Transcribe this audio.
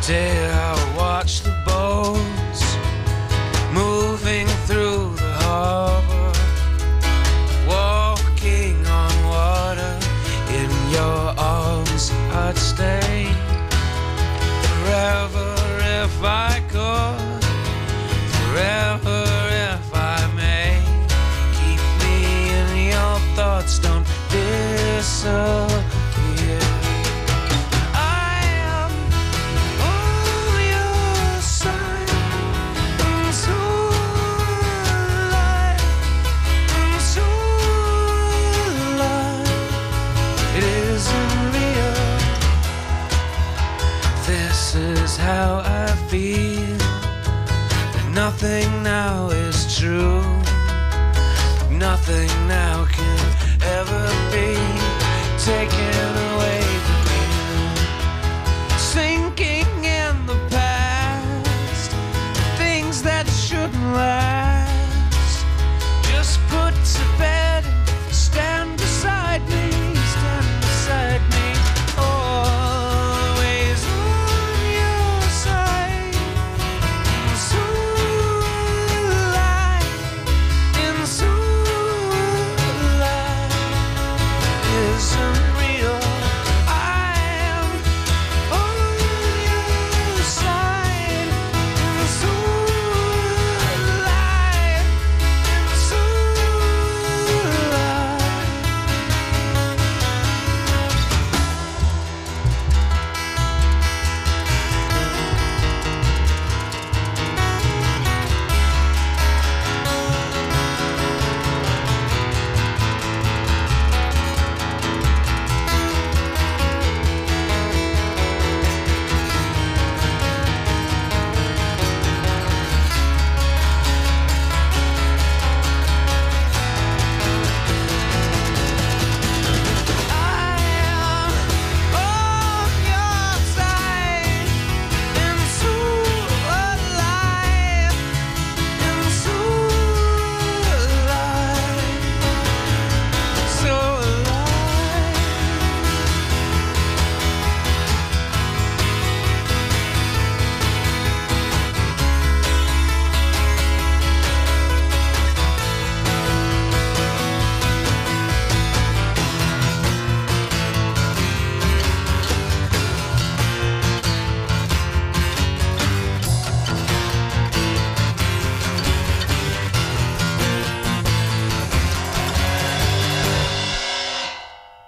day I watch the boats moving through the harbor, walking on water. In your arms I'd stay forever if I could, forever if I may. Keep me in your thoughts, don't disappear. How I feel, that nothing now is true, nothing now can ever be taken away.